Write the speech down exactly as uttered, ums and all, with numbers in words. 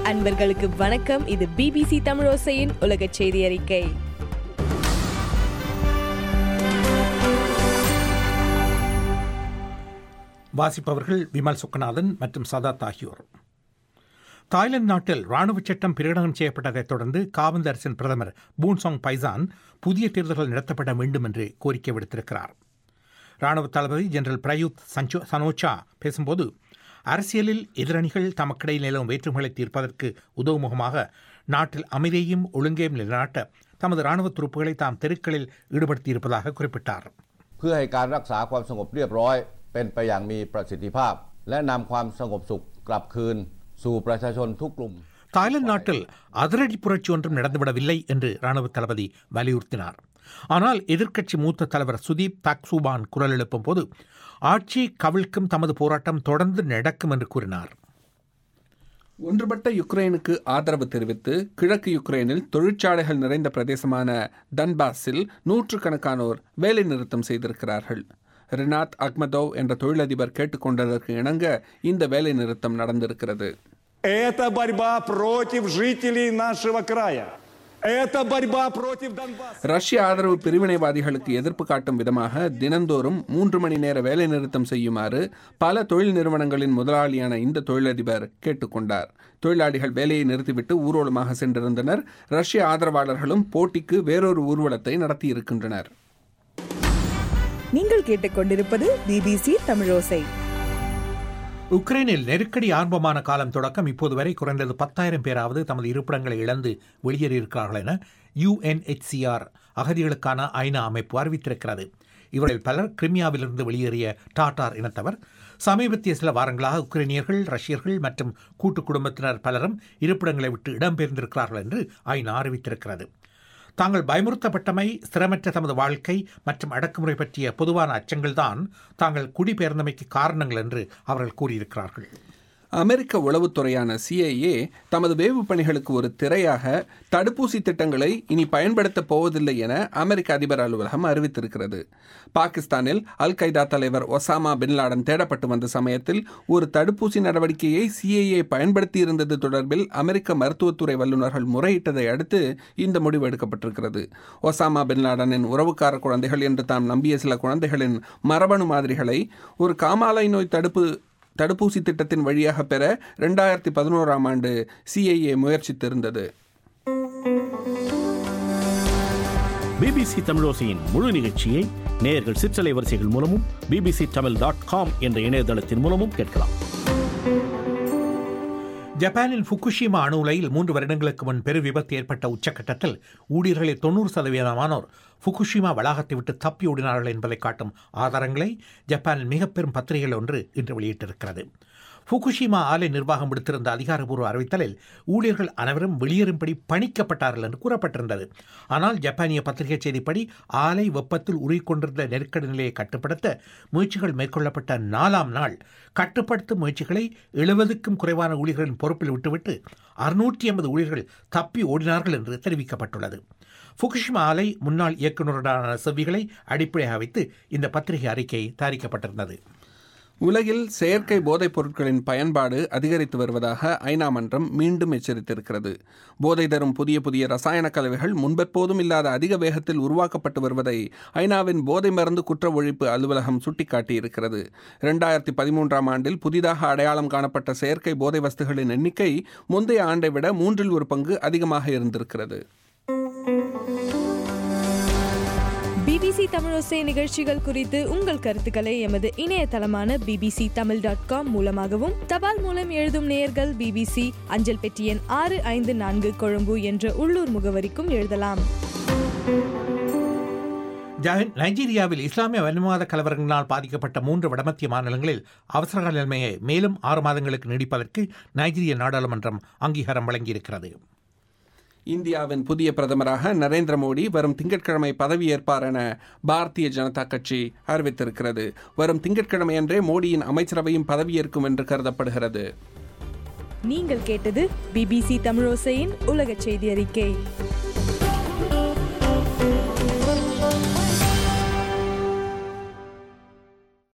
அன்பர்களுக்கு வணக்கம். இது பிபிசி தமிழோசையின் உலக செய்தி அறிக்கை. வாசிப்பவர்கள் விமல் சுக்கநாதன் மற்றும் சதாத் ஆகியோர். தாய்லாந்து நாட்டில் ராணுவ சட்டம் பிரகடனம் செய்யப்பட்டதைத் தொடர்ந்து காபந்து அரசின் பிரதமர் பூன்சாங் பைசான் புதிய தேர்தல்கள் நடத்தப்பட வேண்டும் என்று கோரிக்கை விடுத்திருக்கிறார். ராணுவ தளபதி ஜெனரல் பிரயுத் சனோச்சா பேசும்போது, அரசியலில் எதிரணிகள் தமக்கிடையில் நிலவும் வேற்றுமைகளை தீர்ப்பதற்கு உதவும் முகமாக நாட்டில் அமைதியையும் ஒழுங்கையும் நிலைநாட்ட தமது ராணுவ துருப்புகளை தாம் தெருக்களில் ஈடுபடுத்தியிருப்பதாக குறிப்பிட்டார். เพื่อให้การรักษาความสงบเรียบร้อยเป็นไปอย่างมีประสิทธิภาพและนำความสงบสุขกลับคืนสู่ประชาชนทุกกลุ่ม. தாய்லாந்து நாட்டில் அதிரடி புரட்சி ஒன்றும் நடந்துவிடவில்லை என்று ராணுவ தளபதி வலியுறுத்தினார். ஆனால் எதிர்க்கட்சி மூத்த தலைவர் சுதீப் தாக்சூபான் குரல் எழுப்பும் போது ஆட்சி கவிழ்க்கும் தமது போராட்டம் தொடர்ந்து நடக்கும் என்று கூறினார். ஒன்றுபட்ட யுக்ரைனுக்கு ஆதரவு தெரிவித்து கிழக்கு யுக்ரைனில் தொழிற்சாலைகள் நிறைந்த பிரதேசமான டன்பாஸில் நூற்றுக்கணக்கானோர் வேலை நிறுத்தம் செய்திருக்கிறார்கள். ரினாத் அக்மதோவ் என்ற தொழிலதிபர் கேட்டுக்கொண்டதற்கு இணங்க இந்த வேலை நிறுத்தம் நடந்திருக்கிறது. Это борьба против жителей нашего края. Это борьба против Донбасса. ரஷ்ய ஆதரவு பிரிவினைவாதிகளுக்கு எதிர்ப்பு காட்டும் விதமாக தினந்தோறும் மூன்று மணி நேர வேலை நிறுத்தம் செய்யுமாறு பல தொழில் நிறுவனங்களின் முதலாளியான இந்த தொழிலதிபர் கேட்டுக்கொண்டார். தொழிலாளிகள் வேலையை நிறுத்திவிட்டு ஊர்வலமாக சென்றிருந்தனர். ரஷ்ய ஆதரவாளர்களும் போட்டிக்கு வேறொரு ஊர்வலத்தை நடத்தியிருக்கின்றனர். நீங்கள் கேட்டுக்கொண்டிருப்பது பிபிசி தமிழோசை. உக்ரைனில் நெருக்கடி ஆரம்பமான காலம் தொடக்கம் இப்போது வரை குறைந்தது பத்தாயிரம் பேராவது தமது இருப்பிடங்களை இழந்து வெளியேறியிருக்கிறார்கள் என யுஎன்எச்சிஆர் அகதிகளுக்கான ஐநா அமைப்பு அறிவித்திருக்கிறது. இவரில் பலர் கிரிமியாவிலிருந்து வெளியேறிய டாட்டார் இனத்தவர். சமீபத்திய சில வாரங்களாக உக்ரைனியர்கள், ரஷ்யர்கள் மற்றும் கூட்டு குடும்பத்தினர் பலரும் இருப்பிடங்களை விட்டு இடம்பெயர்ந்திருக்கிறார்கள் என்று ஐநா அறிவித்திருக்கிறது. தாங்கள் பயமுறுத்தப்பட்டமை, ஸ்திரமற்ற தமது வாழ்க்கை மற்றும் அடக்குமுறை பற்றிய பொதுவான அச்சங்கள்தான் தாங்கள் குடிபெயர்ந்தமைக்கு காரணங்கள் என்று அவர்கள் கூறியிருக்கிறார்கள். அமெரிக்க உளவுத்துறையான சிஐஏ தமது வேவு பணிகளுக்கு ஒரு திரையாக தடுப்பூசி திட்டங்களை இனி பயன்படுத்தப் போவதில்லை என அமெரிக்க அதிபர் அலுவலகம் அறிவித்திருக்கிறது. பாகிஸ்தானில் அல் கைதா தலைவர் ஒசாமா பின்லாடன் தேடப்பட்டு வந்த சமயத்தில் ஒரு தடுப்பூசி நடவடிக்கையை சிஐஏ பயன்படுத்தியிருந்தது தொடர்பில் அமெரிக்க மருத்துவத்துறை வல்லுநர்கள் முறையிட்டதை அடுத்து இந்த முடிவு எடுக்கப்பட்டிருக்கிறது. ஒசாமா பின்லாடனின் உறவுக்கார குழந்தைகள் என்று தாம் நம்பிய சில குழந்தைகளின் மரபணு மாதிரிகளை ஒரு காமாலை நோய் தடுப்பு தடுப்பூசி திட்டத்தின் வழியாக பெற இரண்டாயிரத்தி பதினோராம் ஆண்டு சிஐஏ முயற்சித்திருந்தது. பிபிசி தமிழோசையின் முழு நிகழ்ச்சியை நேயர்கள் சிற்றலை வரிசைகள் மூலமும் பிபிசி தமிழ் டாட் காம் என்ற இணையதளத்தின் மூலமும் கேட்கலாம். ஜப்பானின் ஃபுகுஷிமா அணு உலையில் மூன்று வருடங்களுக்கு முன் பெரு விபத்து ஏற்பட்ட உச்சக்கட்டத்தில் ஊழியர்களில் தொண்ணூறு சதவீதமானோர் ஃபுகுஷிமா வளாகத்தை விட்டு தப்பி ஓடினார்கள் என்பதை காட்டும் ஆதாரங்களை ஜப்பானின் மிக பெரும் பத்திரிகைகள் ஒன்று இன்று வெளியிட்டிருக்கிறது. ஃபுகுஷிமா ஆலை நிர்வாகம் விடுத்திருந்த அதிகாரப்பூர்வ அறிவித்தலில் ஊழியர்கள் அனைவரும் வெளியேறும்படி பணிக்கப்பட்டார்கள் என்று கூறப்பட்டிருந்தது. ஆனால் ஜப்பானிய பத்திரிகை செய்திப்படி ஆலை வெப்பத்தில் உருகிக்கொண்டிருந்த நெருக்கடி நிலையை கட்டுப்படுத்த முயற்சிகள் மேற்கொள்ளப்பட்ட நாலாம் நாள் கட்டுப்படுத்தும் முயற்சிகளை எழுபதுக்கும் குறைவான ஊழியர்களின் பொறுப்பில் விட்டுவிட்டு அறுநூற்றி ஐம்பது ஊழியர்கள் தப்பி ஓடினார்கள் என்று தெரிவிக்கப்பட்டுள்ளது. ஃபுகுஷிமா ஆலை முன்னாள் இயக்குநருடான செவ்விகளை அடிப்படையாக வைத்து இந்த பத்திரிகை அறிக்கை தயாரிக்கப்பட்டிருந்தது. உலகில் செயற்கை போதைப் பொருட்களின் பயன்பாடு அதிகரித்து வருவதாக ஐநா மன்றம் மீண்டும் எச்சரித்திருக்கிறது. போதை தரும் புதிய புதிய ரசாயன கலவைகள் முன்பெப்போதும் இல்லாத அதிக வேகத்தில் உருவாக்கப்பட்டு வருவதை ஐநாவின் போதை மருந்து குற்ற ஒழிப்பு அலுவலகம் சுட்டிக்காட்டியிருக்கிறது. இரண்டாயிரத்தி பதிமூன்றாம் ஆண்டில் புதிதாக அடையாளம் காணப்பட்ட செயற்கை போதை வஸ்துகளின் எண்ணிக்கை முந்தைய ஆண்டை விட மூன்றில் ஒரு பங்கு அதிகமாக இருந்திருக்கிறது. பிபிசி தமிழோசை நிகழ்ச்சிகள் குறித்து உங்கள் கருத்துக்களை எமது இணையதளமான பிபிசி தமிழ் டாட் காம் மூலமாகவும், தபால் மூலம் எழுதும் நேயர்கள் பிபிசி அஞ்சல் பெட்டி எண் ஆறு ஐந்து நான்கு கொழும்பு என்ற உள்ளூர் முகவரிக்கும் எழுதலாம். நைஜீரியாவில் இஸ்லாமிய வன்மவாத கலவரங்களால் பாதிக்கப்பட்ட மூன்று வடமத்திய மாநிலங்களில் அவசரகால நிலைமையை மேலும் ஆறு மாதங்களுக்கு நீடிப்பதற்கு நைஜீரிய நாடாளுமன்றம் அங்கீகாரம் வழங்கியிருக்கிறது. இந்தியாவின் புதிய பிரதமராக நரேந்திர மோடி வரும் திங்கட்கிழமை பதவியேற்பார் என பாரதிய ஜனதா கட்சி அறிவித்திருக்கிறது. வரும் திங்கட்கிழமையன்றே மோடியின் அமைச்சரவையும் பதவியேற்கும் என்று கருதப்படுகிறது. நீங்கள் கேட்டது பிபிசி தமிழோசையின் உலக செய்தி அறிக்கை.